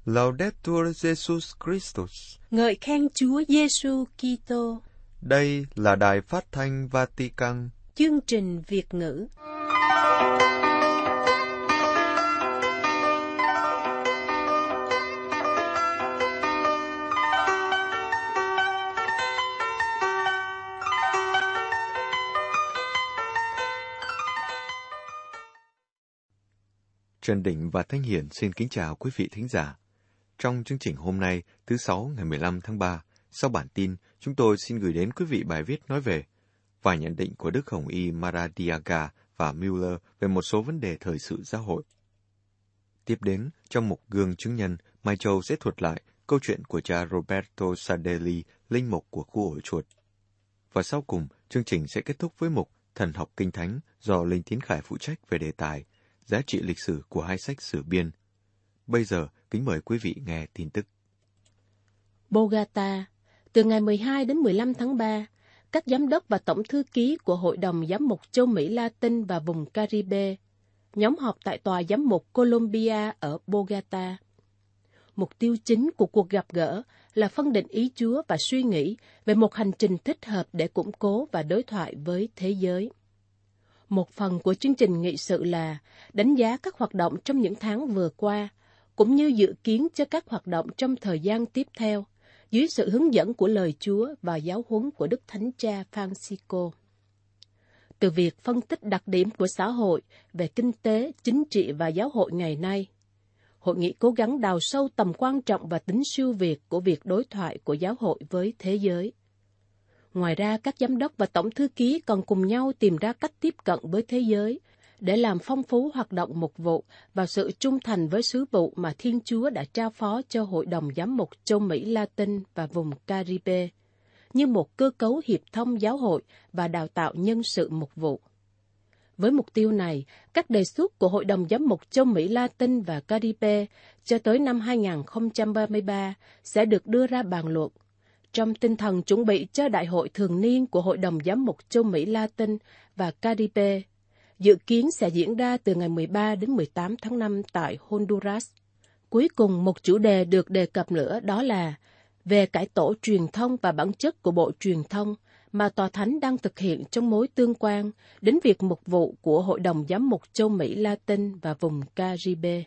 Laudetur Jesus Christus. Ngợi khen Chúa Giêsu Kitô. Đây là đài phát thanh Vatican. Chương trình Việt ngữ. Trần Định và Thanh Hiển xin kính chào quý vị thính giả. Trong chương trình hôm nay, thứ Sáu ngày 15 tháng 3, sau bản tin, chúng tôi xin gửi đến quý vị bài viết nói về vài nhận định của Đức Hồng Y Maradiaga và Mueller về một số vấn đề thời sự xã hội. Tiếp đến, trong mục Gương chứng nhân, Mai Châu sẽ thuật lại câu chuyện của cha Roberto Sardelli, linh mục của khu ổ chuột. Và sau cùng, chương trình sẽ kết thúc với mục Thần học Kinh Thánh do Linh Tiến Khải phụ trách về đề tài giá trị lịch sử của hai sách sử biên. Bây giờ, kính mời quý vị nghe tin tức. Bogota, từ ngày 12 đến 15 tháng 3, các giám đốc và tổng thư ký của Hội đồng Giám mục châu Mỹ Latin và vùng Caribe nhóm họp tại tòa giám mục Colombia ở Bogota. Mục tiêu chính của cuộc gặp gỡ là phân định ý Chúa và suy nghĩ về một hành trình thích hợp để củng cố và đối thoại với thế giới. Một phần của chương trình nghị sự là đánh giá các hoạt động trong những tháng vừa qua, cũng như dự kiến cho các hoạt động trong thời gian tiếp theo, dưới sự hướng dẫn của lời Chúa và giáo huấn của Đức Thánh Cha Francisco. Từ việc phân tích đặc điểm của xã hội về kinh tế, chính trị và giáo hội ngày nay, hội nghị cố gắng đào sâu tầm quan trọng và tính siêu việt của việc đối thoại của giáo hội với thế giới. Ngoài ra, các giám đốc và tổng thư ký còn cùng nhau tìm ra cách tiếp cận với thế giới để làm phong phú hoạt động mục vụ và sự trung thành với sứ vụ mà Thiên Chúa đã trao phó cho Hội đồng Giám mục châu Mỹ Latin và vùng Caribe, như một cơ cấu hiệp thông giáo hội và đào tạo nhân sự mục vụ. Với mục tiêu này, các đề xuất của Hội đồng Giám mục châu Mỹ Latin và Caribe cho tới năm 2033 sẽ được đưa ra bàn luận, trong tinh thần chuẩn bị cho Đại hội thường niên của Hội đồng Giám mục châu Mỹ Latin và Caribe, dự kiến sẽ diễn ra từ ngày 13 đến 18 tháng 5 tại Honduras. Cuối cùng, một chủ đề được đề cập nữa đó là về cải tổ truyền thông và bản chất của Bộ Truyền thông mà Tòa Thánh đang thực hiện trong mối tương quan đến việc mục vụ của Hội đồng Giám mục châu Mỹ Latin và vùng Caribe.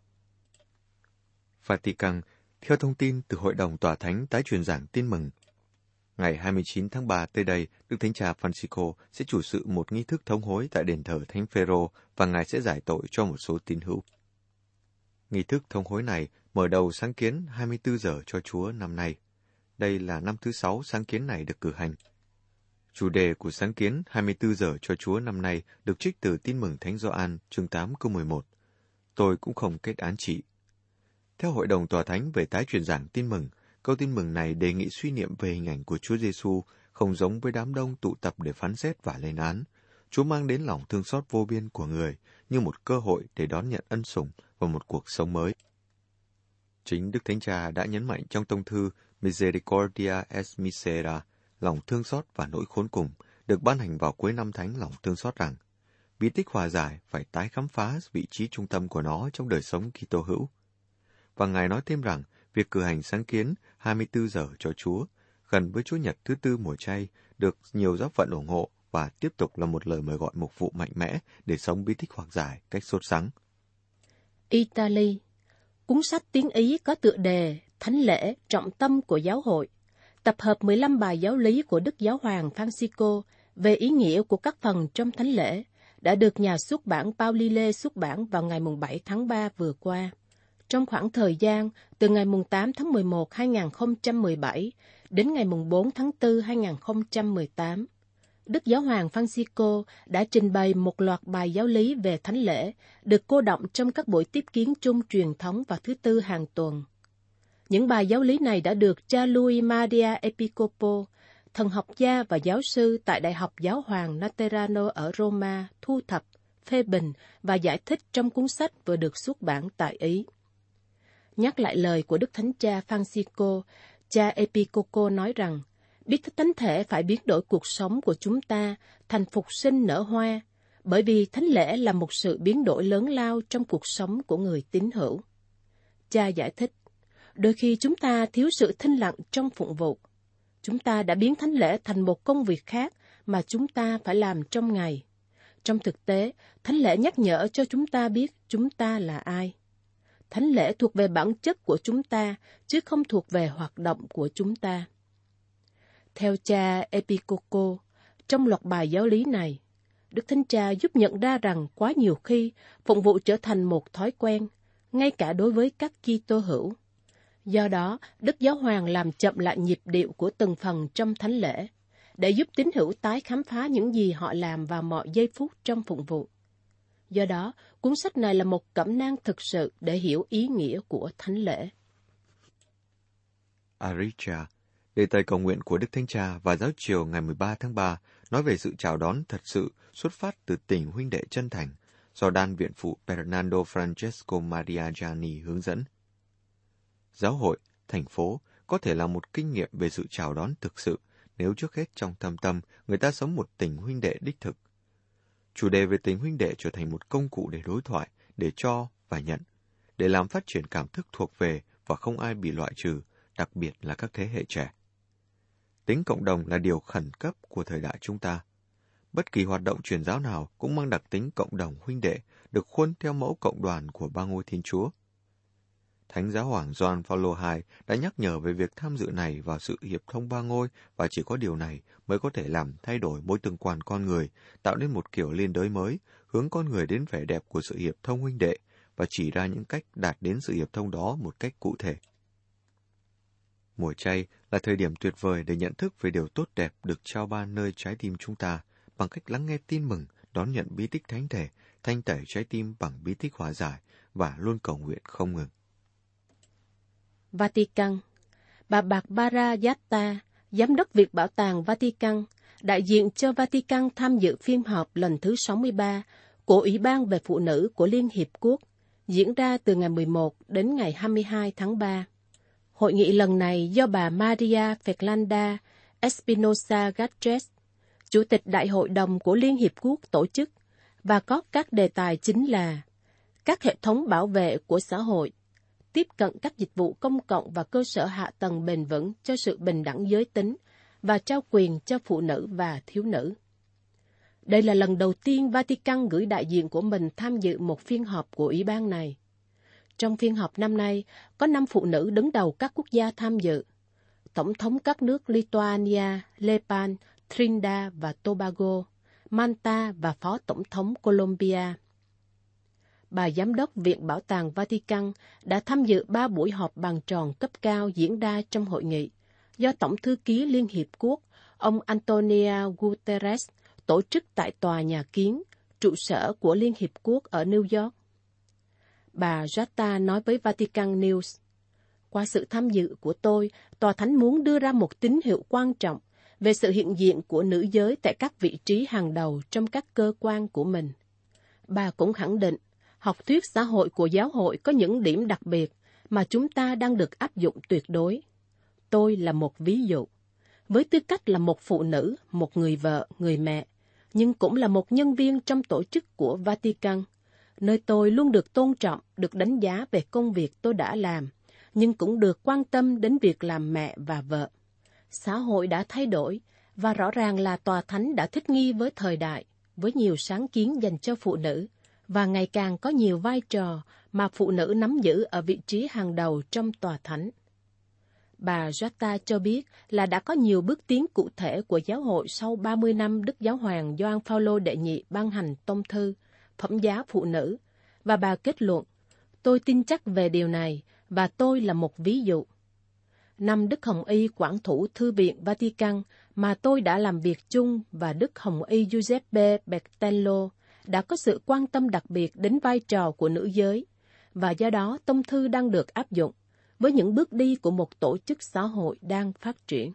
Vatican, theo thông tin từ Hội đồng Tòa Thánh tái truyền giảng tin mừng, ngày 29 tháng 3 tới đây, Đức Thánh Cha Francisco sẽ chủ sự một nghi thức thống hối tại đền thờ Thánh Phêrô và Ngài sẽ giải tội cho một số tín hữu. Nghi thức thống hối này mở đầu sáng kiến 24 giờ cho Chúa năm nay. Đây là năm thứ 6 sáng kiến này được cử hành. Chủ đề của sáng kiến 24 giờ cho Chúa năm nay được trích từ Tin mừng Thánh Gioan chương 8 câu 11. Tôi cũng không kết án chị. Theo Hội đồng Tòa Thánh về tái truyền giảng tin mừng, câu tin mừng này đề nghị suy niệm về hình ảnh của Chúa Giêsu không giống với đám đông tụ tập để phán xét và lên án. Chúa mang đến lòng thương xót vô biên của người như một cơ hội để đón nhận ân sủng và một cuộc sống mới. Chính Đức Thánh Cha đã nhấn mạnh trong tông thư Misericordia es Misera, lòng thương xót và nỗi khốn cùng, được ban hành vào cuối năm Thánh lòng thương xót rằng, bí tích hòa giải phải tái khám phá vị trí trung tâm của nó trong đời sống Kitô hữu. Và Ngài nói thêm rằng, việc cử hành sáng kiến 24 giờ cho Chúa, gần với Chúa Nhật thứ tư mùa chay, được nhiều giáo phận ủng hộ và tiếp tục là một lời mời gọi mục vụ mạnh mẽ để sống bí tích hòa giải cách sốt sắng. Italy, cuốn sách tiếng Ý có tựa đề Thánh lễ, trọng tâm của giáo hội, tập hợp 15 bài giáo lý của Đức Giáo hoàng Francisco về ý nghĩa của các phần trong thánh lễ, đã được nhà xuất bản Paulile xuất bản vào ngày 7 tháng 3 vừa qua. Trong khoảng thời gian từ ngày 8 tháng 11 2017 đến ngày 4 tháng 4 2018, Đức Giáo hoàng Francisco đã trình bày một loạt bài giáo lý về thánh lễ, được cô đọng trong các buổi tiếp kiến chung truyền thống vào thứ Tư hàng tuần. Những bài giáo lý này đã được cha Luis Maria Episcopo, thần học gia và giáo sư tại Đại học Giáo hoàng Laterano ở Roma, thu thập, phê bình và giải thích trong cuốn sách vừa được xuất bản tại Ý. Nhắc lại lời của Đức Thánh Cha Francisco, cha Episcopo nói rằng, biết Thánh Thể phải biến đổi cuộc sống của chúng ta thành phục sinh nở hoa, bởi vì thánh lễ là một sự biến đổi lớn lao trong cuộc sống của người tín hữu. Cha giải thích, Đôi khi chúng ta thiếu sự thinh lặng trong phụng vụ. Chúng ta đã biến thánh lễ thành một công việc khác mà chúng ta phải làm trong ngày. Trong thực tế, thánh lễ nhắc nhở cho chúng ta biết chúng ta là ai. Thánh lễ thuộc về bản chất của chúng ta, chứ không thuộc về hoạt động của chúng ta. Theo cha Epictetus, trong loạt bài giáo lý này, Đức Thánh Cha giúp nhận ra rằng quá nhiều khi phụng vụ trở thành một thói quen, ngay cả đối với các Kitô hữu. Do đó, Đức Giáo Hoàng làm chậm lại nhịp điệu của từng phần trong thánh lễ, để giúp tín hữu tái khám phá những gì họ làm vào mọi giây phút trong phụng vụ. Do đó, cuốn sách này là một cẩm nang thực sự để hiểu ý nghĩa của thánh lễ. Aricha, đề tài cầu nguyện của Đức Thánh Cha và giáo chiều ngày 13 tháng 3 nói về sự chào đón thật sự xuất phát từ tình huynh đệ chân thành, do Đan Viện Phụ Fernando Francesco Maria Gianni hướng dẫn. Giáo hội, thành phố có thể là một kinh nghiệm về sự chào đón thực sự nếu trước hết trong thâm tâm người ta sống một tình huynh đệ đích thực. Chủ đề về tình huynh đệ trở thành một công cụ để đối thoại, để cho và nhận, để làm phát triển cảm thức thuộc về và không ai bị loại trừ, đặc biệt là các thế hệ trẻ. Tính cộng đồng là điều khẩn cấp của thời đại chúng ta. Bất kỳ hoạt động truyền giáo nào cũng mang đặc tính cộng đồng huynh đệ, được khuôn theo mẫu cộng đoàn của Ba Ngôi Thiên Chúa. Thánh Giáo Hoàng Gioan Phaolô II đã nhắc nhở về việc tham dự này vào sự hiệp thông ba ngôi, và chỉ có điều này mới có thể làm thay đổi mối tương quan con người, tạo nên một kiểu liên đới mới, hướng con người đến vẻ đẹp của sự hiệp thông huynh đệ, và chỉ ra những cách đạt đến sự hiệp thông đó một cách cụ thể. Mùa chay là thời điểm tuyệt vời để nhận thức về điều tốt đẹp được trao ban nơi trái tim chúng ta, bằng cách lắng nghe tin mừng, đón nhận bí tích thánh thể, thanh tẩy trái tim bằng bí tích hòa giải, và luôn cầu nguyện không ngừng. Vatican. Bà Barbara Yatta, Giám đốc Viện Bảo tàng Vatican, đại diện cho Vatican tham dự phiên họp lần thứ 63 của Ủy ban về Phụ nữ của Liên Hiệp Quốc, diễn ra từ ngày 11 đến ngày 22 tháng 3. Hội nghị lần này do bà Maria Fernanda Espinosa Garces, Chủ tịch Đại hội đồng của Liên Hiệp Quốc tổ chức, và có các đề tài chính là các hệ thống bảo vệ của xã hội, tiếp cận các dịch vụ công cộng và cơ sở hạ tầng bền vững cho sự bình đẳng giới tính và trao quyền cho phụ nữ và thiếu nữ. Đây là lần đầu tiên Vatican gửi đại diện của mình tham dự một phiên họp của ủy ban này. Trong phiên họp năm nay, có 5 phụ nữ đứng đầu các quốc gia tham dự: Tổng thống các nước Lithuania, Nepal, Trinidad và Tobago, Malta và Phó Tổng thống Colombia. Bà Giám đốc Viện Bảo tàng Vatican đã tham dự 3 buổi họp bàn tròn cấp cao diễn ra trong hội nghị, do Tổng thư ký Liên Hiệp Quốc, ông Antonio Guterres, tổ chức tại Tòa Nhà Kiến, trụ sở của Liên Hiệp Quốc ở New York. Bà Yatta nói với Vatican News: "Qua sự tham dự của tôi, Tòa Thánh muốn đưa ra một tín hiệu quan trọng về sự hiện diện của nữ giới tại các vị trí hàng đầu trong các cơ quan của mình." Bà cũng khẳng định, học thuyết xã hội của giáo hội có những điểm đặc biệt mà chúng ta đang được áp dụng tuyệt đối. Tôi là một ví dụ. Với tư cách là một phụ nữ, một người vợ, người mẹ, nhưng cũng là một nhân viên trong tổ chức của Vatican, nơi tôi luôn được tôn trọng, được đánh giá về công việc tôi đã làm, nhưng cũng được quan tâm đến việc làm mẹ và vợ. Xã hội đã thay đổi, và rõ ràng là Tòa Thánh đã thích nghi với thời đại, với nhiều sáng kiến dành cho phụ nữ, và ngày càng có nhiều vai trò mà phụ nữ nắm giữ ở vị trí hàng đầu trong Tòa Thánh. Bà Yatta cho biết là đã có nhiều bước tiến cụ thể của giáo hội sau 30 năm Đức Giáo hoàng Gioan Phaolô đệ nhị ban hành tông thư, phẩm giá phụ nữ, và bà kết luận: "Tôi tin chắc về điều này, và tôi là một ví dụ." Năm Đức Hồng Y quản thủ Thư viện Vatican mà tôi đã làm việc chung và Đức Hồng Y Giuseppe Bertello đã có sự quan tâm đặc biệt đến vai trò của nữ giới, và do đó tông thư đang được áp dụng với những bước đi của một tổ chức xã hội đang phát triển.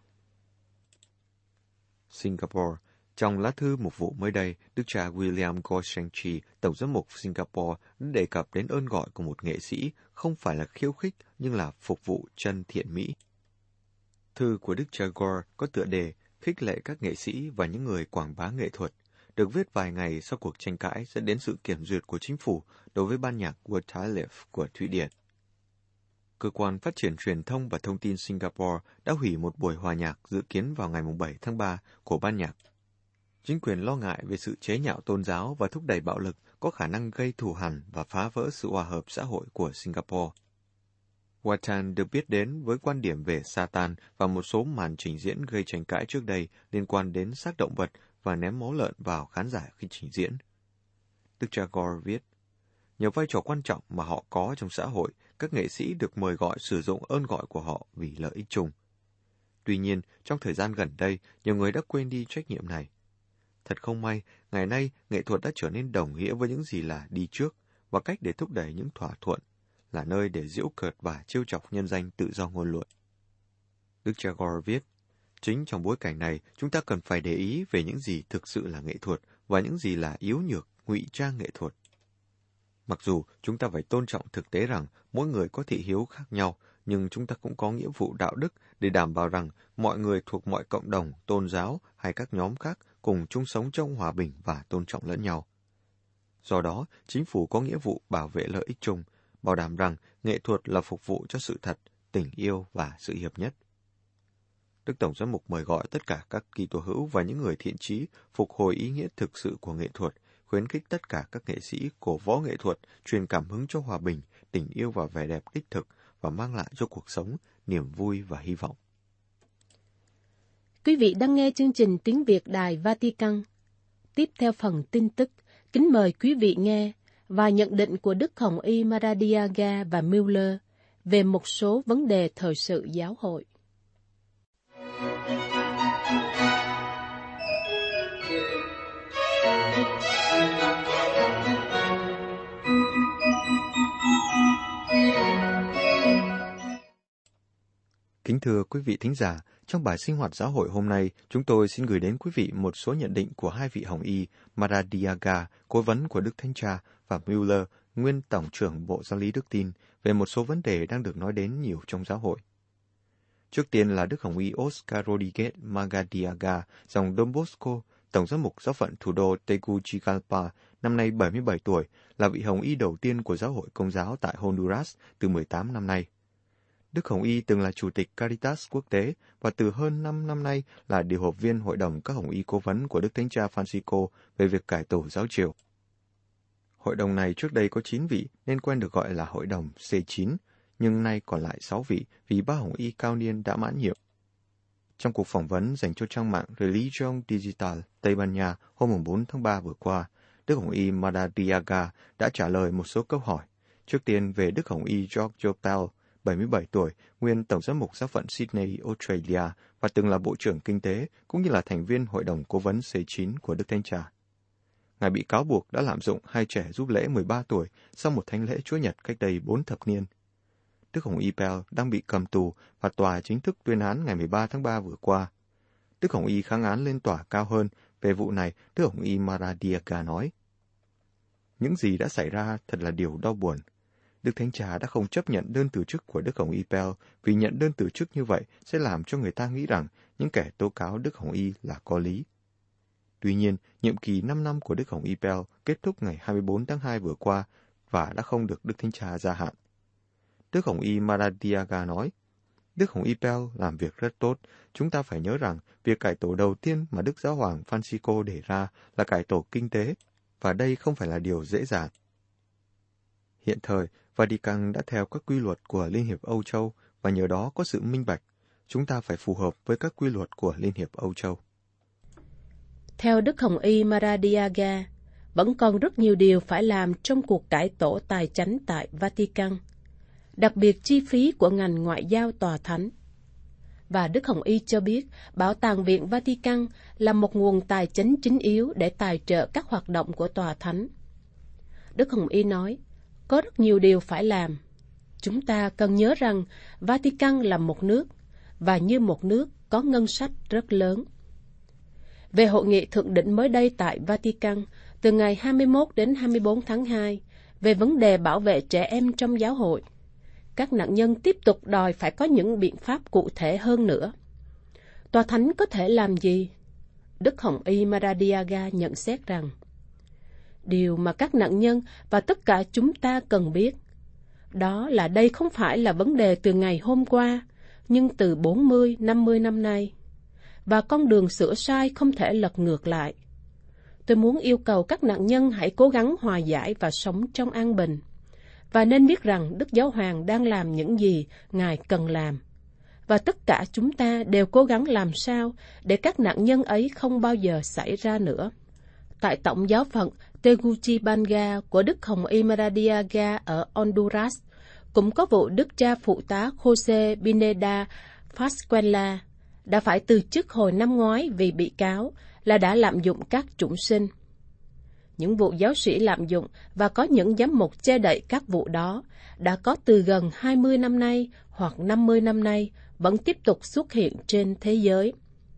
Singapore. Trong lá thư mục vụ mới đây, Đức cha William Goshengchi, Tổng giám mục Singapore, đã đề cập đến ơn gọi của một nghệ sĩ không phải là khiêu khích nhưng là phục vụ chân thiện mỹ. Thư của Đức cha Gore có tựa đề khích lệ các nghệ sĩ và những người quảng bá nghệ thuật, được viết vài ngày sau cuộc tranh cãi dẫn đến sự kiểm duyệt của chính phủ đối với ban nhạc Wertherlief của Thụy Điển. Cơ quan Phát triển Truyền thông và Thông tin Singapore đã hủy một buổi hòa nhạc dự kiến vào ngày 7 tháng 3 của ban nhạc. Chính quyền lo ngại về sự chế nhạo tôn giáo và thúc đẩy bạo lực có khả năng gây thù hằn và phá vỡ sự hòa hợp xã hội của Singapore. Watan được biết đến với quan điểm về Satan và một số màn trình diễn gây tranh cãi trước đây liên quan đến xác động vật và ném máu lợn vào khán giả khi trình diễn. Đức cha Gore viết, nhờ vai trò quan trọng mà họ có trong xã hội, các nghệ sĩ được mời gọi sử dụng ơn gọi của họ vì lợi ích chung. Tuy nhiên, trong thời gian gần đây, nhiều người đã quên đi trách nhiệm này. Thật không may, ngày nay, nghệ thuật đã trở nên đồng nghĩa với những gì là đi trước và cách để thúc đẩy những thỏa thuận, là nơi để giễu cợt và trêu chọc nhân danh tự do ngôn luận. Đức cha Gore viết, chính trong bối cảnh này, chúng ta cần phải để ý về những gì thực sự là nghệ thuật và những gì là yếu nhược, ngụy trang nghệ thuật. Mặc dù chúng ta phải tôn trọng thực tế rằng mỗi người có thị hiếu khác nhau, nhưng chúng ta cũng có nghĩa vụ đạo đức để đảm bảo rằng mọi người thuộc mọi cộng đồng, tôn giáo hay các nhóm khác cùng chung sống trong hòa bình và tôn trọng lẫn nhau. Do đó, chính phủ có nghĩa vụ bảo vệ lợi ích chung, bảo đảm rằng nghệ thuật là phục vụ cho sự thật, tình yêu và sự hiệp nhất. Đức Tổng Giám mục mời gọi tất cả các Kitô hữu và những người thiện chí phục hồi ý nghĩa thực sự của nghệ thuật, khuyến khích tất cả các nghệ sĩ cổ võ nghệ thuật truyền cảm hứng cho hòa bình, tình yêu và vẻ đẹp đích thực và mang lại cho cuộc sống niềm vui và hy vọng. Quý vị đang nghe chương trình Tiếng Việt Đài Vatican. Tiếp theo phần tin tức, kính mời quý vị nghe và nhận định của Đức Hồng Y Maradiaga và Mueller về một số vấn đề thời sự giáo hội. Kính thưa quý vị thính giả, trong bài sinh hoạt giáo hội hôm nay, chúng tôi xin gửi đến quý vị một số nhận định của hai vị Hồng Y, Maradiaga, cố vấn của Đức Thánh Cha, và Mueller, nguyên Tổng trưởng Bộ Giáo lý Đức Tin, về một số vấn đề đang được nói đến nhiều trong giáo hội. Trước tiên là Đức Hồng Y Oscar Rodriguez Maradiaga, dòng Don Bosco, Tổng giám mục giáo phận thủ đô Tegucigalpa, năm nay 77 tuổi, là vị Hồng Y đầu tiên của giáo hội Công giáo tại Honduras từ 18 năm nay. Đức Hồng Y từng là Chủ tịch Caritas Quốc tế và từ hơn 5 năm nay là điều hợp viên Hội đồng các Hồng Y cố vấn của Đức Thánh Cha Francisco về việc cải tổ giáo triều. Hội đồng này trước đây có 9 vị nên quen được gọi là Hội đồng C9, nhưng nay còn lại 6 vị vì 3 Hồng Y cao niên đã mãn nhiệm. Trong cuộc phỏng vấn dành cho trang mạng Religion Digital Tây Ban Nha hôm 4 tháng 3 vừa qua, Đức Hồng Y Maradiaga đã trả lời một số câu hỏi. Trước tiên về Đức Hồng Y George Pell, 77 tuổi, nguyên Tổng giám mục giáo phận Sydney, Australia và từng là Bộ trưởng Kinh tế, cũng như là thành viên Hội đồng Cố vấn C9 của Đức Thánh Cha. Ngài bị cáo buộc đã lạm dụng hai trẻ giúp lễ 13 tuổi sau một thánh lễ Chúa Nhật cách đây 4 thập niên. Đức Hồng Y Pell đang bị cầm tù và tòa chính thức tuyên án ngày 13 tháng 3 vừa qua. Đức Hồng Y kháng án lên tòa cao hơn. Về vụ này, Đức Hồng Y Maradiaga nói, những gì đã xảy ra thật là điều đau buồn. Đức Thánh Cha đã không chấp nhận đơn từ chức của Đức Hồng Y Pell vì nhận đơn từ chức như vậy sẽ làm cho người ta nghĩ rằng những kẻ tố cáo Đức Hồng Y là có lý. Tuy nhiên, nhiệm kỳ 5 năm của Đức Hồng Y Pell kết thúc ngày 24 tháng 2 vừa qua và đã không được Đức Thánh Cha gia hạn. Đức Hồng Y Maradiaga nói, Đức Hồng Y Pell làm việc rất tốt. Chúng ta phải nhớ rằng việc cải tổ đầu tiên mà Đức Giáo hoàng Francisco đề ra là cải tổ kinh tế, và đây không phải là điều dễ dàng. Hiện thời, Vatican đã theo các quy luật của Liên hiệp Âu Châu và nhờ đó có sự minh bạch. Chúng ta phải phù hợp với các quy luật của Liên hiệp Âu Châu. Theo Đức Hồng Y Maradiaga, vẫn còn rất nhiều điều phải làm trong cuộc cải tổ tài chánh tại Vatican, đặc biệt chi phí của ngành ngoại giao tòa thánh. Và Đức Hồng Y cho biết, Bảo tàng Viện Vatican là một nguồn tài chính chính yếu để tài trợ các hoạt động của tòa thánh. Đức Hồng Y nói, có rất nhiều điều phải làm. Chúng ta cần nhớ rằng Vatican là một nước, và như một nước có ngân sách rất lớn. Về hội nghị thượng đỉnh mới đây tại Vatican, từ ngày 21 đến 24 tháng 2, về vấn đề bảo vệ trẻ em trong giáo hội, các nạn nhân tiếp tục đòi phải có những biện pháp cụ thể hơn nữa. Tòa thánh có thể làm gì? Đức Hồng Y Maradiaga nhận xét rằng, điều mà các nạn nhân và tất cả chúng ta cần biết, Đó là đây không phải là vấn đề từ ngày hôm qua, nhưng từ 40, 50 năm nay. Và con đường sửa sai không thể lật ngược lại. Tôi muốn yêu cầu các nạn nhân hãy cố gắng hòa giải và sống trong an bình. Và nên biết rằng Đức Giáo Hoàng đang làm những gì Ngài cần làm. Và tất cả chúng ta đều cố gắng làm sao để các nạn nhân ấy không bao giờ xảy ra nữa. Tại Tổng giáo phận Tegucigalpa của Đức Hồng Y Maradiaga ở Honduras, cũng có vụ Đức cha phụ tá Jose Pineda Pascuala đã phải từ chức hồi năm ngoái vì bị cáo là đã lạm dụng các chủng sinh. Những vụ giáo sĩ lạm dụng và có những giám mục che đậy các vụ đó đã có từ gần 20 năm nay hoặc 50 năm nay vẫn tiếp tục xuất hiện trên thế giới.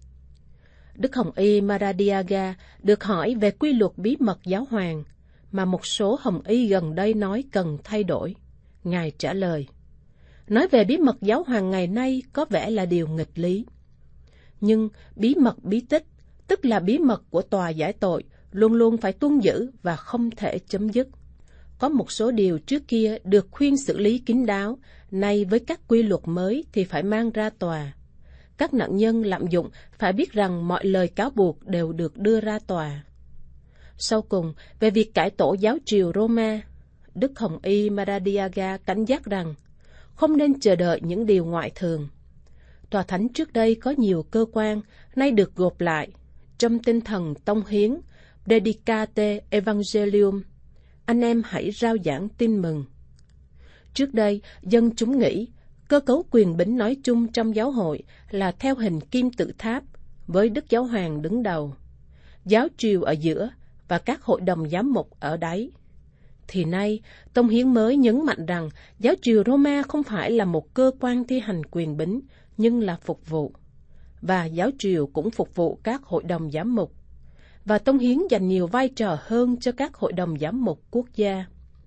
Đức Hồng Y Maradiaga được hỏi về quy luật bí mật giáo hoàng mà một số Hồng Y gần đây nói cần thay đổi. Ngài trả lời, nói về bí mật giáo hoàng ngày nay có vẻ là điều nghịch lý. Nhưng bí mật bí tích, tức là bí mật của tòa giải tội, luôn luôn phải tuân giữ và không thể chấm dứt. Có một số điều trước kia được khuyên xử lý kín đáo, nay với các quy luật mới thì phải mang ra tòa. Các nạn nhân lạm dụng phải biết rằng mọi lời cáo buộc đều được đưa ra tòa. Sau cùng, về việc cải tổ giáo triều Roma, Đức Hồng Y Maradiaga cảnh giác rằng không nên chờ đợi những điều ngoại thường. Tòa thánh trước đây có nhiều cơ quan, nay được gộp lại, trong tinh thần tông hiến, Dedicate Evangelium, anh em hãy rao giảng tin mừng. Trước đây, dân chúng nghĩ, cơ cấu quyền bính nói chung trong giáo hội là theo hình kim tự tháp, với Đức Giáo Hoàng đứng đầu, giáo triều ở giữa và các hội đồng giám mục ở đáy. Thì nay, tông hiến mới nhấn mạnh rằng giáo triều Roma không phải là một cơ quan thi hành quyền bính, nhưng là phục vụ. Và giáo triều cũng phục vụ các hội đồng giám mục. Và tông hiến dành nhiều vai trò hơn cho các hội đồng giám mục quốc gia.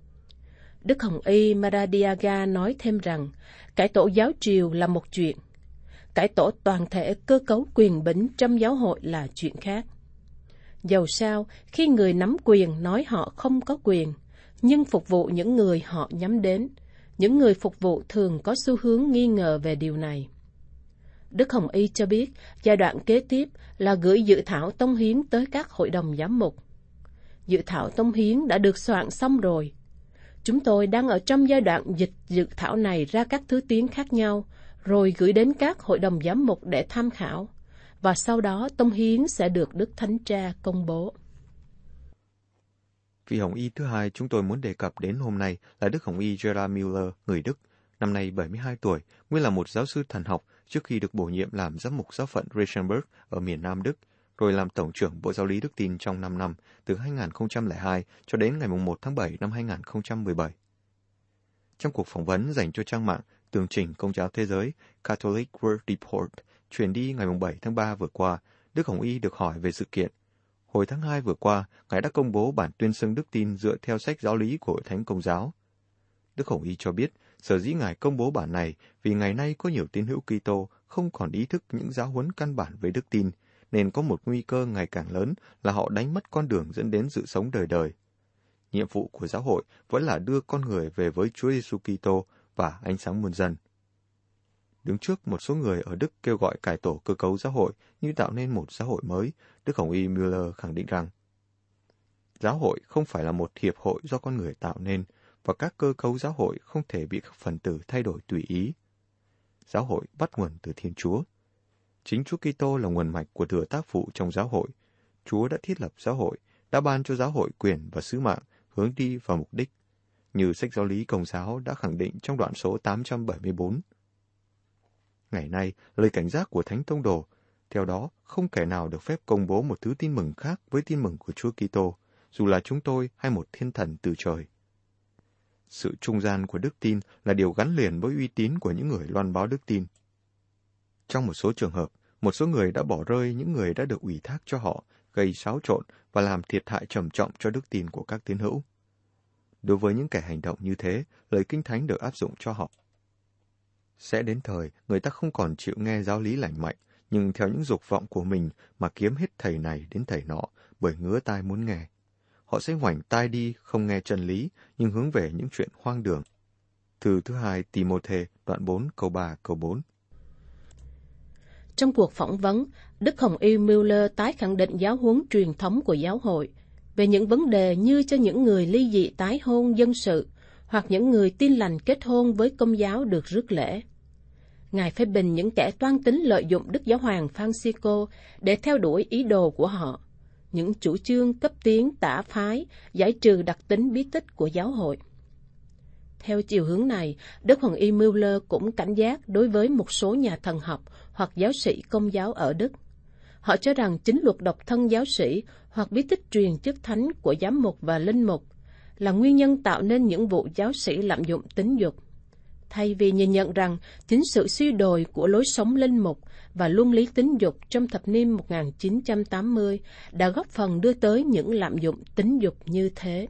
Đức Hồng Y Maradiaga nói thêm rằng, cải tổ giáo triều là một chuyện, cải tổ toàn thể cơ cấu quyền bính trong giáo hội là chuyện khác. Dầu sao, khi người nắm quyền nói họ không có quyền, nhưng phục vụ những người họ nhắm đến, những người phục vụ thường có xu hướng nghi ngờ về điều này. Đức Hồng Y cho biết, giai đoạn kế tiếp là gửi dự thảo tông hiến tới các hội đồng giám mục. Dự thảo tông hiến đã được soạn xong rồi. Chúng tôi đang ở trong giai đoạn dịch dự thảo này ra các thứ tiếng khác nhau, rồi gửi đến các hội đồng giám mục để tham khảo, và sau đó tông hiến sẽ được Đức Thánh Cha công bố. Vị Hồng Y thứ hai chúng tôi muốn đề cập đến hôm nay là Đức Hồng Y Gerard Müller, người Đức, năm nay 72 tuổi, nguyên là một giáo sư thần học trước khi được bổ nhiệm làm giám mục giáo phận Regensburg ở miền Nam Đức, rồi làm Tổng trưởng Bộ Giáo lý Đức tin trong 5 năm, từ 2002 cho đến ngày 1 tháng 7 năm 2017. Trong cuộc phỏng vấn dành cho trang mạng Tường trình Công giáo Thế giới Catholic World Report truyền đi ngày 7 tháng 3 vừa qua, Đức Hồng Y được hỏi về sự kiện. Hồi tháng 2 vừa qua, Ngài đã công bố bản tuyên xưng đức tin dựa theo sách giáo lý của Hội Thánh Công giáo. Đức Hồng Y cho biết, sở dĩ Ngài công bố bản này vì ngày nay có nhiều tín hữu Kitô không còn ý thức những giáo huấn căn bản về đức tin, nên có một nguy cơ ngày càng lớn là họ đánh mất con đường dẫn đến sự sống đời đời. Nhiệm vụ của giáo hội vẫn là đưa con người về với Chúa Giêsu Kitô và ánh sáng muôn dân. Đứng trước một số người ở Đức kêu gọi cải tổ cơ cấu giáo hội như tạo nên một giáo hội mới, Đức Hồng Y Müller khẳng định rằng giáo hội không phải là một hiệp hội do con người tạo nên, và các cơ cấu giáo hội không thể bị các phần tử thay đổi tùy ý. Giáo hội bắt nguồn từ Thiên Chúa. Chính Chúa Kitô là nguồn mạch của thừa tác vụ trong giáo hội. Chúa đã thiết lập giáo hội, đã ban cho giáo hội quyền và sứ mạng, hướng đi và mục đích, như sách giáo lý Công giáo đã khẳng định trong đoạn số 874. Ngày nay, lời cảnh giác của Thánh Tông Đồ, theo đó không kẻ nào được phép công bố một thứ tin mừng khác với tin mừng của Chúa Kitô, dù là chúng tôi hay một thiên thần từ trời. Sự trung gian của đức tin là điều gắn liền với uy tín của những người loan báo đức tin. Trong một số trường hợp, một số người đã bỏ rơi những người đã được ủy thác cho họ, gây xáo trộn và làm thiệt hại trầm trọng cho đức tin của các tín hữu. Đối với những kẻ hành động như thế, lời Kinh Thánh được áp dụng cho họ. Sẽ đến thời, người ta không còn chịu nghe giáo lý lành mạnh, nhưng theo những dục vọng của mình mà kiếm hết thầy này đến thầy nọ, bởi ngứa tai muốn nghe. Họ sẽ ngoảnh tai đi, không nghe chân lý, nhưng hướng về những chuyện hoang đường. Thư thứ 2 Timôthê, đoạn 4, câu 3, câu 4. Trong cuộc phỏng vấn, Đức Hồng Y Mueller tái khẳng định giáo huấn truyền thống của giáo hội về những vấn đề như cho những người ly dị tái hôn dân sự hoặc những người tin lành kết hôn với Công giáo được rước lễ. Ngài phê bình những kẻ toan tính lợi dụng Đức Giáo hoàng Francisco để theo đuổi ý đồ của họ, những chủ trương cấp tiến tả phái, giải trừ đặc tính bí tích của giáo hội. Theo chiều hướng này, Đức Hồng Y Mueller cũng cảnh giác đối với một số nhà thần học hoặc giáo sĩ Công giáo ở Đức. Họ cho rằng chính luật độc thân giáo sĩ hoặc bí tích truyền chức thánh của giám mục và linh mục là nguyên nhân tạo nên những vụ giáo sĩ lạm dụng tính dục, thay vì nhìn nhận rằng chính sự suy đồi của lối sống linh mục và luân lý tính dục trong thập niên 1980 đã góp phần đưa tới những lạm dụng tính dục như thế.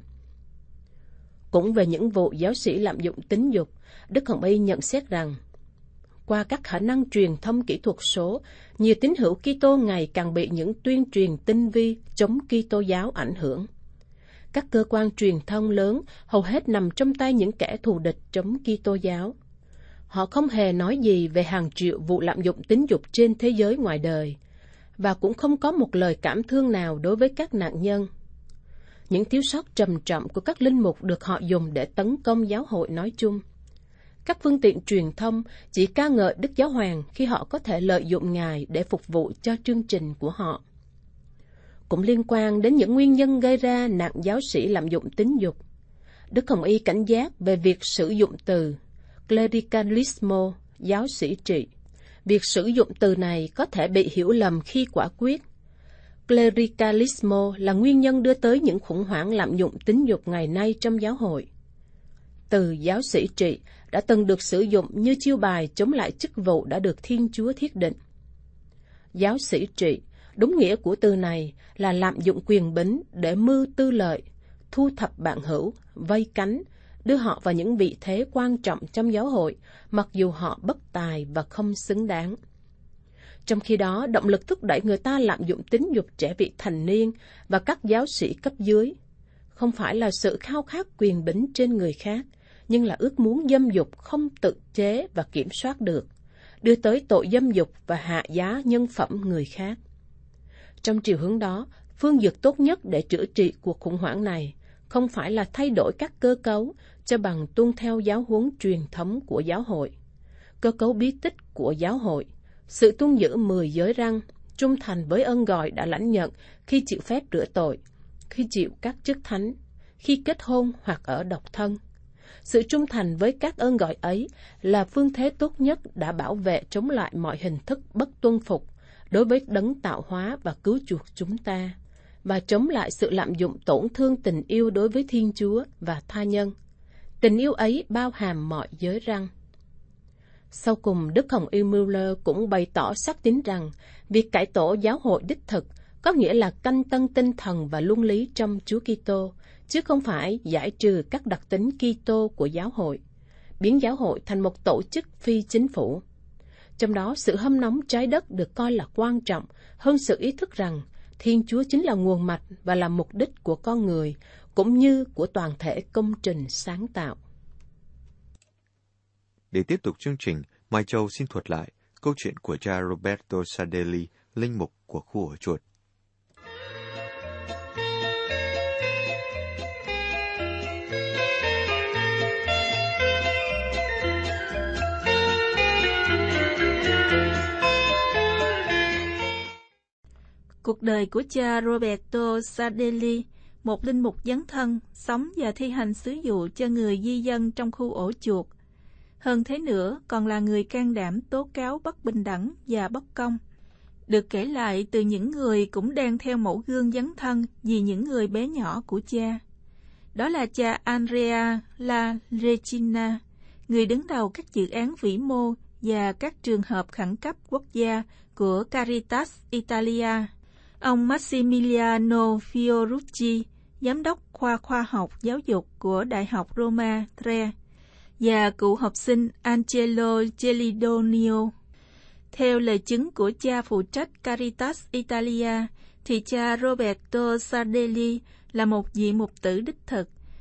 Cũng về những vụ giáo sĩ lạm dụng tính dục, Đức Hồng Y nhận xét rằng, qua các khả năng truyền thông kỹ thuật số, nhiều tín hữu Kitô ngày càng bị những tuyên truyền tinh vi chống Kitô giáo ảnh hưởng. Các cơ quan truyền thông lớn hầu hết nằm trong tay những kẻ thù địch chống Kitô giáo. Họ không hề nói gì về hàng triệu vụ lạm dụng tính dục trên thế giới ngoài đời, và cũng không có một lời cảm thương nào đối với các nạn nhân. Những thiếu sót trầm trọng của các linh mục được họ dùng để tấn công giáo hội nói chung. Các phương tiện truyền thông chỉ ca ngợi Đức Giáo hoàng khi họ có thể lợi dụng Ngài để phục vụ cho chương trình của họ. Cũng liên quan đến những nguyên nhân gây ra nạn giáo sĩ lạm dụng tính dục, Đức Hồng Y cảnh giác về việc sử dụng từ clericalismo, giáo sĩ trị. Việc sử dụng từ này có thể bị hiểu lầm khi quả quyết. Clericalismo là nguyên nhân đưa tới những khủng hoảng lạm dụng tính dục ngày nay trong giáo hội. Từ giáo sĩ trị đã từng được sử dụng như chiêu bài chống lại chức vụ đã được Thiên Chúa thiết định. Giáo sĩ trị, đúng nghĩa của từ này là lạm dụng quyền bính để mưu tư lợi, thu thập bạn hữu, vây cánh, đưa họ vào những vị thế quan trọng trong giáo hội, mặc dù họ bất tài và không xứng đáng. Trong khi đó, động lực thúc đẩy người ta lạm dụng tính dục trẻ vị thành niên và các giáo sĩ cấp dưới không phải là sự khao khát quyền bính trên người khác, nhưng là ước muốn dâm dục không tự chế và kiểm soát được, đưa tới tội dâm dục và hạ giá nhân phẩm người khác. Trong chiều hướng đó, phương dược tốt nhất để chữa trị cuộc khủng hoảng này không phải là thay đổi các cơ cấu cho bằng tuân theo giáo huấn truyền thống của giáo hội, cơ cấu bí tích của giáo hội, sự tuân giữ 10 giới răn, trung thành với ơn gọi đã lãnh nhận khi chịu phép rửa tội, khi chịu các chức thánh, khi kết hôn hoặc ở độc thân. Sự trung thành với các ơn gọi ấy là phương thế tốt nhất đã bảo vệ chống lại mọi hình thức bất tuân phục đối với đấng tạo hóa và cứu chuộc chúng ta, và chống lại sự lạm dụng tổn thương tình yêu đối với Thiên Chúa và tha nhân. Tình yêu ấy bao hàm mọi giới răn. Sau cùng, Đức Hồng Y Mueller cũng bày tỏ xác tín rằng việc cải tổ giáo hội đích thực có nghĩa là canh tân tinh thần và luân lý trong Chúa Kitô, chứ không phải giải trừ các đặc tính Kitô của giáo hội, biến giáo hội thành một tổ chức phi chính phủ. Trong đó, sự hâm nóng trái đất được coi là quan trọng hơn sự ý thức rằng Thiên Chúa chính là nguồn mạch và là mục đích của con người, cũng như của toàn thể công trình sáng tạo. Để tiếp tục chương trình, Mai Châu xin thuật lại câu chuyện của cha Roberto Sardelli, linh mục của khu ổ chuột. Cuộc đời của cha Roberto Sardelli, một linh mục dấn thân, sống và thi hành sứ vụ cho người di dân trong khu ổ chuột. Hơn thế nữa, còn là người can đảm tố cáo bất bình đẳng và bất công, được kể lại từ những người cũng đang theo mẫu gương dấn thân vì những người bé nhỏ của cha. Đó là cha Andrea La Regina, người đứng đầu các dự án vĩ mô và các trường hợp khẩn cấp quốc gia của Caritas Italia. Ông Massimiliano Fiorucci, giám đốc khoa khoa học giáo dục của Đại học Roma Tre, và cựu học sinh Angelo Gelidonio. Theo lời chứng của cha phụ trách Caritas Italia, thì cha Roberto Sardelli là một vị mục tử đích thực,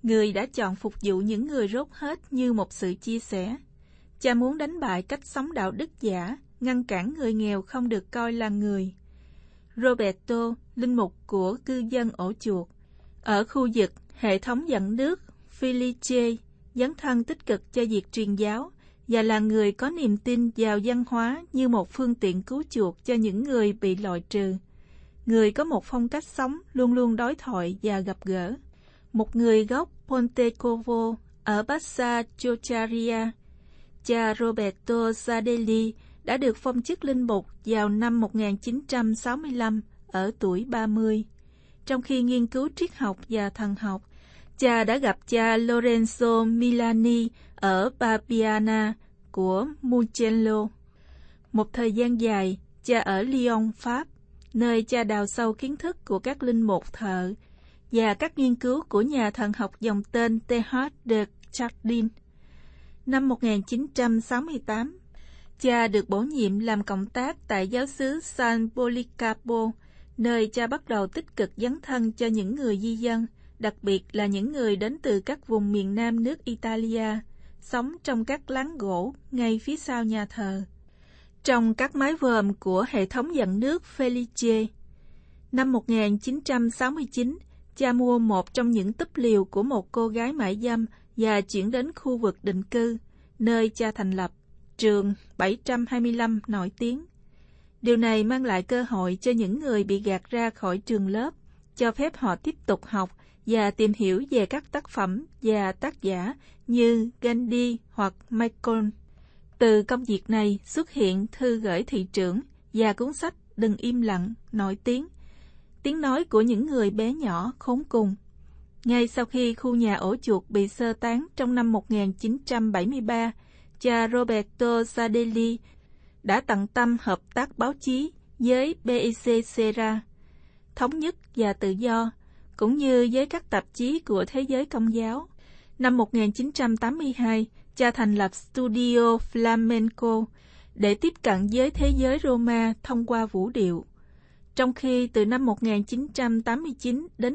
Người đã chọn phục vụ những người rốt hết như một sự chia sẻ. Cha muốn đánh bại cách sống đạo đức giả, ngăn cản người nghèo không được coi là người. Roberto, linh mục của cư dân ổ chuột, ở khu vực hệ thống dẫn nước Felice, dấn thân tích cực cho việc truyền giáo và là người có niềm tin vào văn hóa như một phương tiện cứu chuộc cho những người bị loại trừ. Người có một phong cách sống luôn luôn đối thoại và gặp gỡ. Một người gốc Pontecorvo ở Bassa Ciociaria, cha Roberto Sardelli đã được phong chức linh mục vào năm 1965 ở tuổi 30. Trong khi nghiên cứu triết học và thần học, cha đã gặp cha Lorenzo Milani ở Babiana của Mugello. Một thời gian dài, cha ở Lyon, Pháp, nơi cha đào sâu kiến thức của các linh mục thợ và các nghiên cứu của nhà thần học dòng tên Teilhard de Chardin. Năm 1968, cha được bổ nhiệm làm cộng tác tại giáo xứ San Policarpo, nơi cha bắt đầu tích cực dấn thân cho những người di dân, đặc biệt là những người đến từ các vùng miền nam nước Italia, sống trong các láng gỗ ngay phía sau nhà thờ. Trong các mái vòm của hệ thống dẫn nước Felice, năm 1969, cha mua một trong những túp liều của một cô gái mại dâm và chuyển đến khu vực định cư, nơi cha thành lập trường 725 nổi tiếng. Điều này mang lại cơ hội cho những người bị gạt ra khỏi trường lớp, cho phép họ tiếp tục học và tìm hiểu về các tác phẩm và tác giả như Gandhi hoặc Malcolm. Từ công việc này xuất hiện thư gửi thị trưởng và cuốn sách Đừng im lặng, nổi tiếng, tiếng nói của những người bé nhỏ khốn cùng. Ngay sau khi khu nhà ổ chuột bị sơ tán trong năm 1973, cha Roberto Sardelli đã tận tâm hợp tác báo chí với BIC Sera, Thống nhất và Tự do, cũng như với các tạp chí của thế giới Công giáo. Năm 1982, cha thành lập Studio Flamenco để tiếp cận với thế giới Roma thông qua vũ điệu. Trong khi từ năm 1989 đến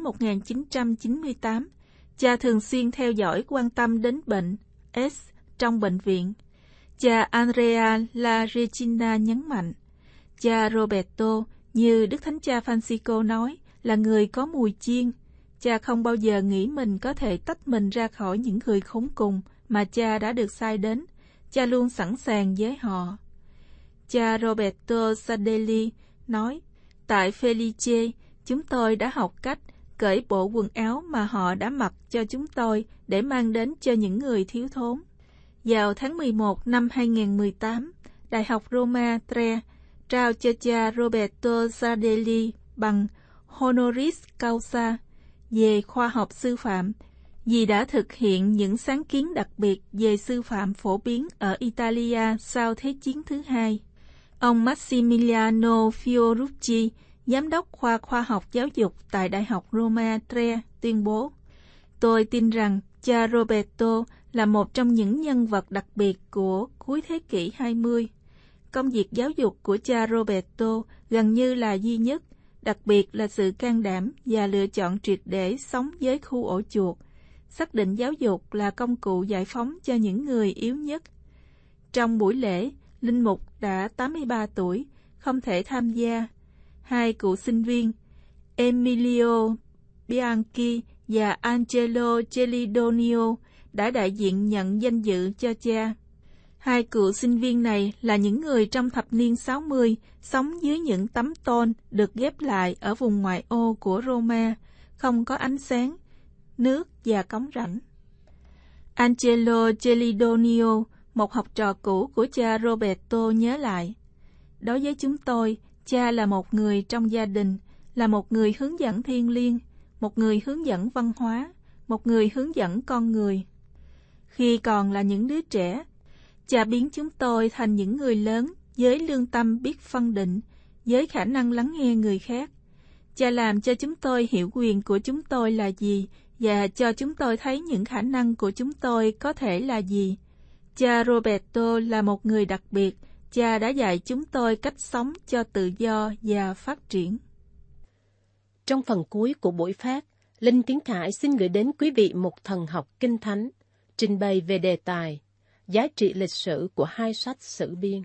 1998, cha thường xuyên theo dõi quan tâm đến bệnh AIDS trong bệnh viện. Cha Andrea La Regina nhấn mạnh, cha Roberto, như Đức Thánh Cha Francisco nói, là người có mùi chiên. Cha không bao giờ nghĩ mình có thể tách mình ra khỏi những người khốn cùng mà cha đã được sai đến. Cha luôn sẵn sàng với họ. Cha Roberto Sardelli nói, tại Felice, chúng tôi đã học cách cởi bộ quần áo mà họ đã mặc cho chúng tôi để mang đến cho những người thiếu thốn. Vào tháng 11 năm 2018, Đại học Roma Tre trao cho cha Roberto Sardelli bằng honoris causa về khoa học sư phạm, vì đã thực hiện những sáng kiến đặc biệt về sư phạm phổ biến ở Italia sau Thế chiến thứ hai. Ông Massimiliano Fiorucci, giám đốc khoa khoa học giáo dục tại Đại học Roma Tre, tuyên bố, tôi tin rằng cha Roberto là một trong những nhân vật đặc biệt của cuối thế kỷ 20. Công việc giáo dục của cha Roberto gần như là duy nhất, đặc biệt là sự can đảm và lựa chọn triệt để sống với khu ổ chuột, xác định giáo dục là công cụ giải phóng cho những người yếu nhất. Trong buổi lễ, linh mục đã 83 tuổi, không thể tham gia. Hai cựu sinh viên, Emilio Bianchi và Angelo Gelidonio, đã đại diện nhận danh dự cho cha. Hai cựu sinh viên này là những người trong thập niên 60 sống dưới những tấm tôn được ghép lại ở vùng ngoại ô của Roma, không có ánh sáng, nước và cống rãnh. Angelo Gelidonio, một học trò cũ của cha Roberto, nhớ lại, đối với chúng tôi, cha là một người trong gia đình, là một người hướng dẫn thiêng liêng, một người hướng dẫn văn hóa, một người hướng dẫn con người. Khi còn là những đứa trẻ, cha biến chúng tôi thành những người lớn với lương tâm biết phân định, với khả năng lắng nghe người khác. Cha làm cho chúng tôi hiểu quyền của chúng tôi là gì và cho chúng tôi thấy những khả năng của chúng tôi có thể là gì. Cha Roberto là một người đặc biệt. Cha đã dạy chúng tôi cách sống cho tự do và phát triển. Trong phần cuối của buổi phát, Linh Tiến Khải xin gửi đến quý vị một thần học kinh thánh, trình bày về đề tài giá trị lịch sử của hai sách Sử Biên.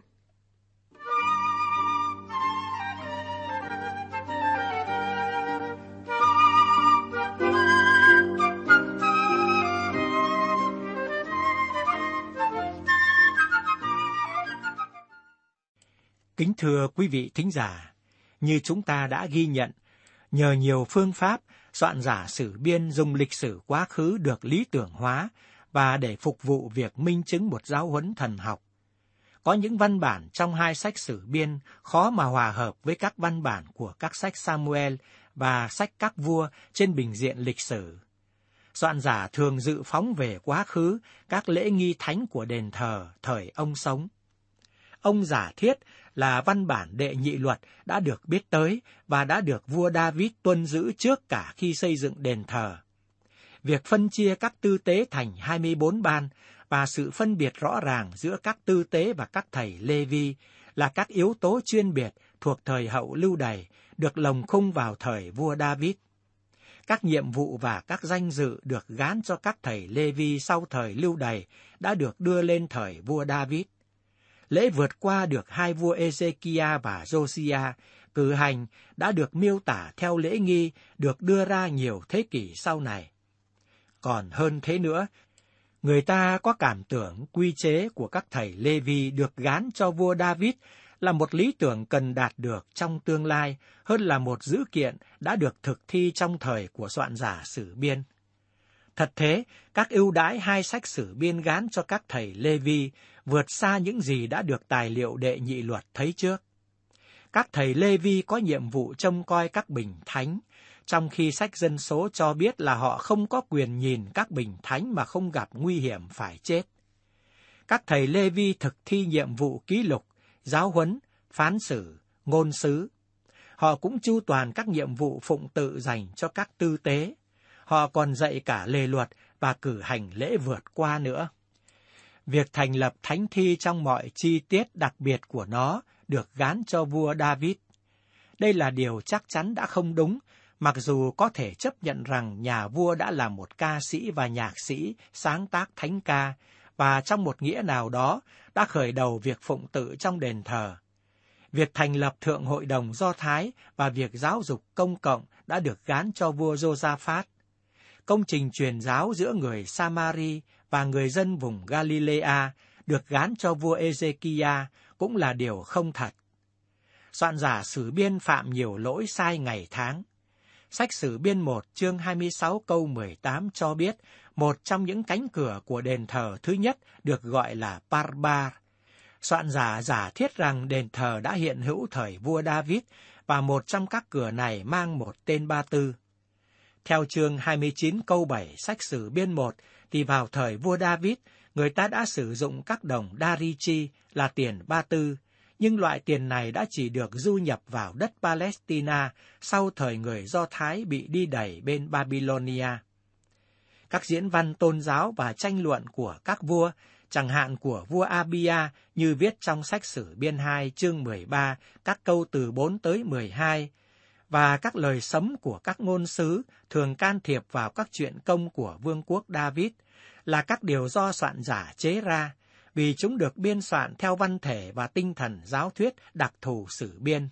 Kính thưa quý vị thính giả, như chúng ta đã ghi nhận, nhờ nhiều phương pháp, soạn giả Sử Biên dùng lịch sử quá khứ được lý tưởng hóa và để phục vụ việc minh chứng một giáo huấn thần học. Có những văn bản trong hai sách Sử Biên khó mà hòa hợp với các văn bản của các sách Samuel và sách các vua trên bình diện lịch sử. Soạn giả thường dự phóng về quá khứ các lễ nghi thánh của đền thờ thời ông sống. Ông giả thiết là văn bản Đệ Nhị Luật đã được biết tới và đã được vua David tuân giữ trước cả khi xây dựng đền thờ. Việc phân chia các tư tế thành 24 ban và sự phân biệt rõ ràng giữa các tư tế và các thầy Lê-vi là các yếu tố chuyên biệt thuộc thời hậu Lưu Đày, được lồng khung vào thời vua David. Các nhiệm vụ và các danh dự được gán cho các thầy Lê-vi sau thời Lưu Đày đã được đưa lên thời vua David. Lễ vượt qua được hai vua Ê-dê-ki-a và Giô-si-a cử hành đã được miêu tả theo lễ nghi được đưa ra nhiều thế kỷ sau này. Còn hơn thế nữa, người ta có cảm tưởng quy chế của các thầy Lê-vi được gán cho vua David là một lý tưởng cần đạt được trong tương lai hơn là một dữ kiện đã được thực thi trong thời của soạn giả Sử Biên. Thật thế, các ưu đãi hai sách Sử Biên gán cho các thầy Lê-vi vượt xa những gì đã được tài liệu Đệ Nhị Luật thấy trước. Các thầy Lê-vi có nhiệm vụ trông coi các bình thánh, trong khi sách Dân số cho biết là họ không có quyền nhìn các bình thánh mà không gặp nguy hiểm phải chết. Các thầy Lê-vi thực thi nhiệm vụ ký lục, giáo huấn, phán xử, ngôn sứ. Họ cũng chu toàn các nhiệm vụ phụng tự dành cho các tư tế. Họ còn dạy cả lề luật và cử hành lễ vượt qua nữa. Việc thành lập thánh thi trong mọi chi tiết đặc biệt của nó được gán cho vua David. Đây là điều chắc chắn đã không đúng, mặc dù có thể chấp nhận rằng nhà vua đã là một ca sĩ và nhạc sĩ sáng tác thánh ca, và trong một nghĩa nào đó đã khởi đầu việc phụng tự trong đền thờ. Việc thành lập Thượng Hội đồng Do Thái và việc giáo dục công cộng đã được gán cho vua Giô-sa-phát. Công trình truyền giáo giữa người Samari và người dân vùng Galilea được gán cho vua Ê-dê-ki-a cũng là điều không thật. Soạn giả Sử Biên phạm nhiều lỗi sai ngày tháng. Sách Sử Biên 1 chương 26 câu 18 cho biết một trong những cánh cửa của đền thờ thứ nhất được gọi là Parbar. Soạn giả giả thiết rằng đền thờ đã hiện hữu thời vua David và một trong các cửa này mang một tên Ba Tư. Theo chương 29 câu 7 sách Sử Biên 1 thì vào thời vua David, người ta đã sử dụng các đồng Darichi là tiền Ba Tư, nhưng loại tiền này đã chỉ được du nhập vào đất Palestina sau thời người Do Thái bị đi đày bên Babylonia. Các diễn văn tôn giáo và tranh luận của các vua, chẳng hạn của vua Abia như viết trong sách Sử Biên 2 chương 13, các câu từ 4 tới 12, và các lời sấm của các ngôn sứ thường can thiệp vào các chuyện công của vương quốc David là các điều do soạn giả chế ra, vì chúng được biên soạn theo văn thể và tinh thần giáo thuyết đặc thù Sử Biên.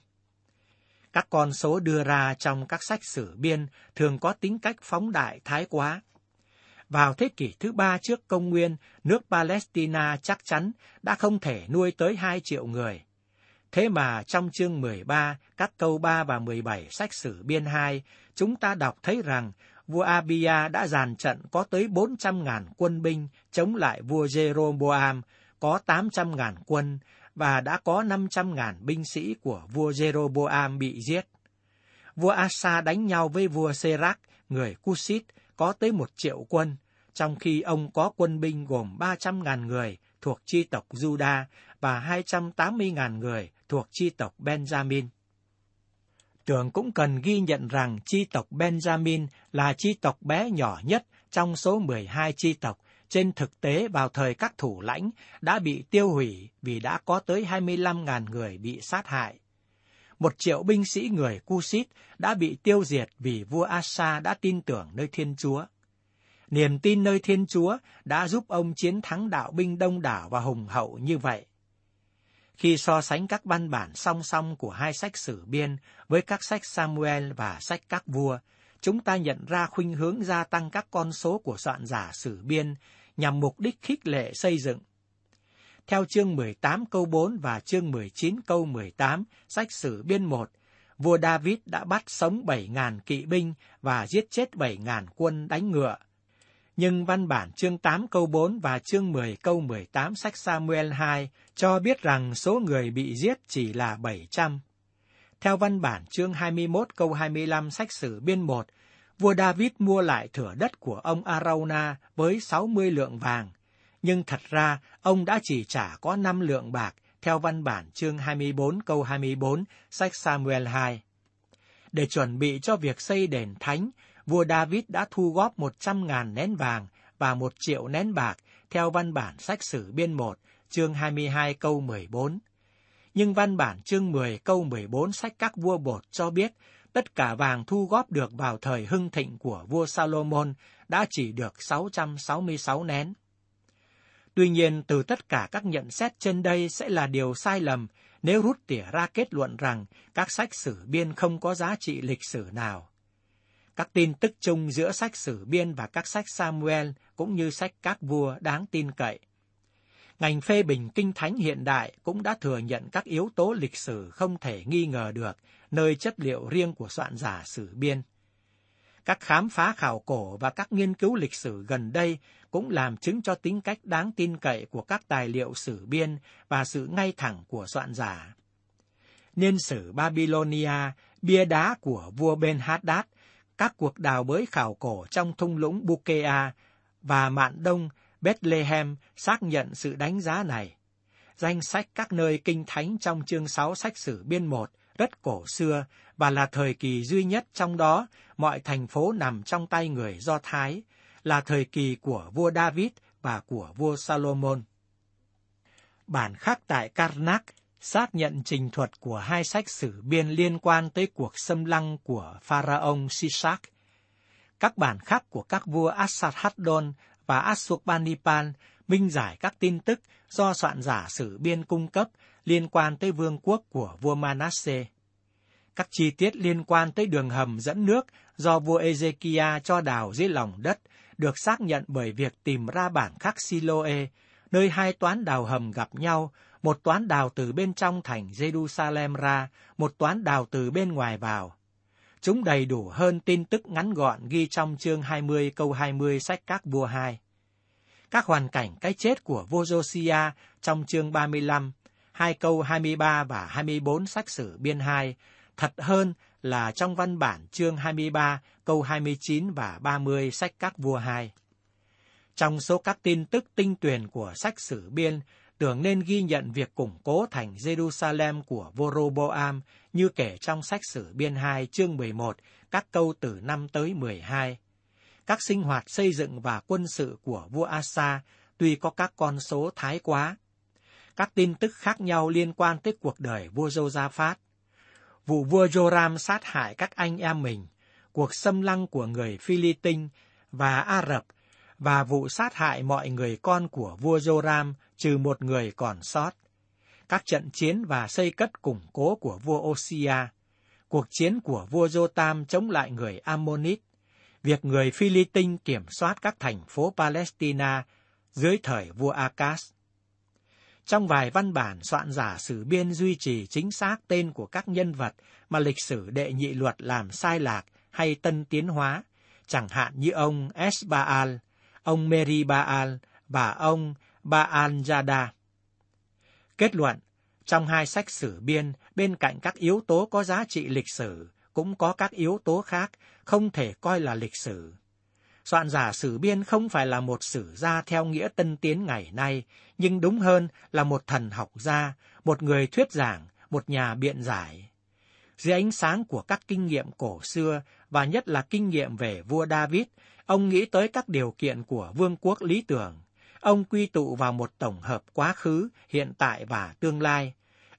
Các con số đưa ra trong các sách Sử Biên thường có tính cách phóng đại thái quá. Vào thế kỷ thứ 3 trước công nguyên, nước Palestina chắc chắn đã không thể nuôi tới 2 triệu người. Thế mà trong chương 13, các câu 3 và 17 sách Sử Biên 2, chúng ta đọc thấy rằng vua Abia đã dàn trận có tới 400.000 quân binh chống lại vua Jeroboam, có 800.000 quân, và đã có 500.000 binh sĩ của vua Jeroboam bị giết. Vua Asa đánh nhau với vua Serac, người Cushit, có tới 1 triệu quân, trong khi ông có quân binh gồm 300.000 người thuộc chi tộc Juda và 280.000 người thuộc chi tộc Benjamin. Tưởng cũng cần ghi nhận rằng chi tộc Benjamin là chi tộc bé nhỏ nhất trong số 12 chi tộc, trên thực tế vào thời các thủ lãnh đã bị tiêu hủy vì đã có tới 25.000 người bị sát hại. 1 triệu binh sĩ người Cushit đã bị tiêu diệt vì vua Asa đã tin tưởng nơi Thiên Chúa. Niềm tin nơi Thiên Chúa đã giúp ông chiến thắng đạo binh đông đảo và hùng hậu như vậy. Khi so sánh các văn bản song song của 2 sách Sử Biên với các sách Samuel và sách Các Vua, chúng ta nhận ra khuynh hướng gia tăng các con số của soạn giả Sử Biên nhằm mục đích khích lệ xây dựng. Theo chương 18 câu 4 và chương 19 câu 18, sách Sử Biên 1, vua David đã bắt sống 7.000 kỵ binh và giết chết 7.000 quân đánh ngựa. Nhưng văn bản chương 8 câu 4 và chương 10 câu 18 sách Samuel 2 cho biết rằng số người bị giết chỉ là 700. Theo văn bản chương 21 câu 25 sách Sử Biên 1, vua David mua lại thửa đất của ông Arauna với 60 lượng vàng, nhưng thật ra ông đã chỉ trả có 5 lượng bạc, theo văn bản chương 24 câu 24 sách Samuel 2. Để chuẩn bị cho việc xây đền thánh, vua David đã thu góp 100.000 nén vàng và 1 triệu nén bạc, theo văn bản sách Sử Biên 1, chương 22 câu 14. Nhưng văn bản chương 10 câu 14 sách Các Vua Bột cho biết, tất cả vàng thu góp được vào thời hưng thịnh của vua Salomon đã chỉ được 666 nén. Tuy nhiên, từ tất cả các nhận xét trên đây sẽ là điều sai lầm nếu rút tỉa ra kết luận rằng các sách Sử Biên không có giá trị lịch sử nào. Các tin tức chung giữa sách Sử Biên và các sách Samuel cũng như sách Các Vua đáng tin cậy. Ngành phê bình kinh thánh hiện đại cũng đã thừa nhận các yếu tố lịch sử không thể nghi ngờ được nơi chất liệu riêng của soạn giả Sử Biên. Các khám phá khảo cổ và các nghiên cứu lịch sử gần đây cũng làm chứng cho tính cách đáng tin cậy của các tài liệu Sử Biên và sự ngay thẳng của soạn giả. Niên sử Babylonia, bia đá của vua Ben-Hadad, các cuộc đào bới khảo cổ trong thung lũng Bukea và mạn đông Bethlehem xác nhận sự đánh giá này. Danh sách các nơi kinh thánh trong chương 6 sách Sử Biên 1 rất cổ xưa và là thời kỳ duy nhất trong đó mọi thành phố nằm trong tay người Do Thái, là thời kỳ của vua David và của vua Salomon. Bản khắc tại Karnak xác nhận trình thuật của 2 sách Sử Biên liên quan tới cuộc xâm lăng của Pharaoh Shishak. Các bản khắc của các vua Asarhaddon và Assurbanipal minh giải các tin tức do soạn giả Sử Biên cung cấp liên quan tới vương quốc của vua Manasseh. Các chi tiết liên quan tới đường hầm dẫn nước do vua Ezekia cho đào dưới lòng đất được xác nhận bởi việc tìm ra bản khắc Siloe, nơi 2 toán đào hầm gặp nhau, một toán đào từ bên trong thành Jerusalem ra, một toán đào từ bên ngoài vào. Chúng đầy đủ hơn tin tức ngắn gọn ghi trong chương 20 câu 20 sách Các Vua 2. Các hoàn cảnh cái chết của vua Josiah trong chương 35, 2 câu 23 và 24 sách Sử Biên 2, thật hơn là trong văn bản chương 23 câu 29 và 30 sách Các Vua 2. Trong số các tin tức tinh tuyền của sách Sử Biên, tưởng nên ghi nhận việc củng cố thành Jerusalem của vua Roboam như kể trong sách Sử Biên 2 chương 11, các câu từ 5 tới 12. Các sinh hoạt xây dựng và quân sự của vua Asa tuy có các con số thái quá. Các tin tức khác nhau liên quan tới cuộc đời vua Josaphat. Vụ vua Joram sát hại các anh em mình, cuộc xâm lăng của người Philippines và Ả Rập, và vụ sát hại mọi người con của vua Joram trừ một người còn sót. Các trận chiến và xây cất củng cố của vua Osia, cuộc chiến của vua Jotam chống lại người Ammonit, việc người Philippines kiểm soát các thành phố Palestina dưới thời vua Acaz. Trong vài văn bản, soạn giả Sử Biên duy trì chính xác tên của các nhân vật mà lịch sử Đệ Nhị Luật làm sai lạc hay tân tiến hóa, chẳng hạn như ông Esbaal, ông Meribaal và ông Baal-Jada. Kết luận, trong 2 sách Sử Biên, bên cạnh các yếu tố có giá trị lịch sử, cũng có các yếu tố khác không thể coi là lịch sử. Soạn giả Sử Biên không phải là một sử gia theo nghĩa tân tiến ngày nay, nhưng đúng hơn là một thần học gia, một người thuyết giảng, một nhà biện giải. Dưới ánh sáng của các kinh nghiệm cổ xưa, và nhất là kinh nghiệm về vua David, ông nghĩ tới các điều kiện của vương quốc lý tưởng. Ông quy tụ vào một tổng hợp quá khứ, hiện tại và tương lai.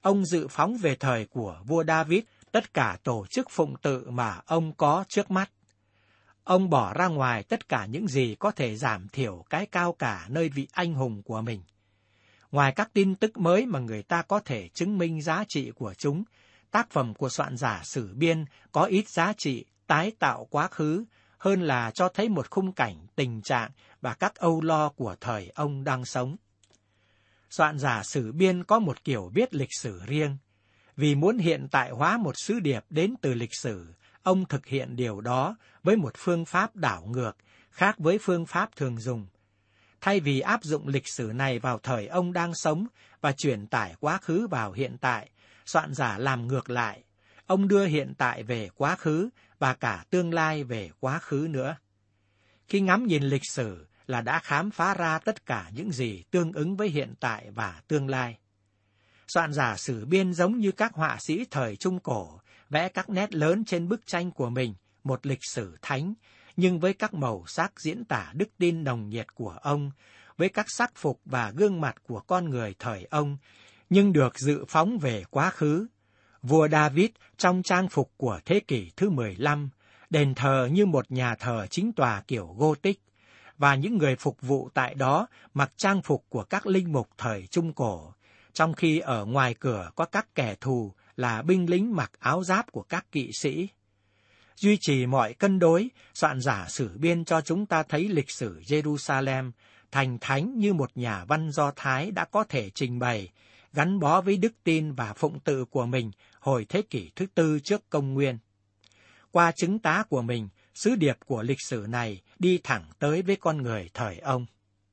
ông dự phóng về thời của vua David tất cả tổ chức phụng tự mà ông có trước mắt. Ông bỏ ra ngoài tất cả những gì có thể giảm thiểu cái cao cả nơi vị anh hùng của mình. Ngoài các tin tức mới mà người ta có thể chứng minh giá trị của chúng, tác phẩm của soạn giả Sử Biên có ít giá trị tái tạo quá khứ hơn là cho thấy một khung cảnh, tình trạng và các âu lo của thời ông đang sống. Soạn giả Sử Biên có một kiểu viết lịch sử riêng. Vì muốn hiện tại hóa một sứ điệp đến từ lịch sử, ông thực hiện điều đó với một phương pháp đảo ngược, khác với phương pháp thường dùng. Thay vì áp dụng lịch sử này vào thời ông đang sống và truyền tải quá khứ vào hiện tại, soạn giả làm ngược lại. Ông đưa hiện tại về quá khứ và cả tương lai về quá khứ nữa. Khi ngắm nhìn lịch sử là đã khám phá ra tất cả những gì tương ứng với hiện tại và tương lai. Soạn giả Sử Biên giống như các họa sĩ thời Trung Cổ, vẽ các nét lớn trên bức tranh của mình, một lịch sử thánh, nhưng với các màu sắc diễn tả đức tin nồng nhiệt của ông, với các sắc phục và gương mặt của con người thời ông, nhưng được dự phóng về quá khứ. Vua David trong trang phục của thế kỷ thứ 15, đền thờ như một nhà thờ chính tòa kiểu Gothic, và những người phục vụ tại đó mặc trang phục của các linh mục thời Trung Cổ, trong khi ở ngoài cửa có các kẻ thù là binh lính mặc áo giáp của các kỵ sĩ. Duy trì mọi cân đối, soạn giả Sử Biên cho chúng ta thấy lịch sử Jerusalem, thành thánh như một nhà văn Do Thái đã có thể trình bày, gắn bó với đức tin và phụng tự của mình hồi thế kỷ thứ 4 trước công nguyên. Qua chứng tá của mình, sứ điệp của lịch sử này đi thẳng tới với con người thời ông.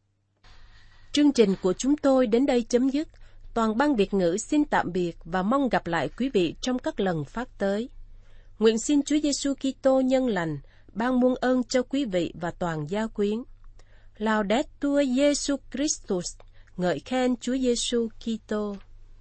Chương trình của chúng tôi đến đây chấm dứt. Toàn ban Việt ngữ xin tạm biệt và mong gặp lại quý vị trong các lần phát tới. Nguyện xin Chúa Giêsu Kitô nhân lành ban muôn ơn cho quý vị và toàn gia quyến. Laudetur Jesus Christus, ngợi khen Chúa Giêsu Kitô.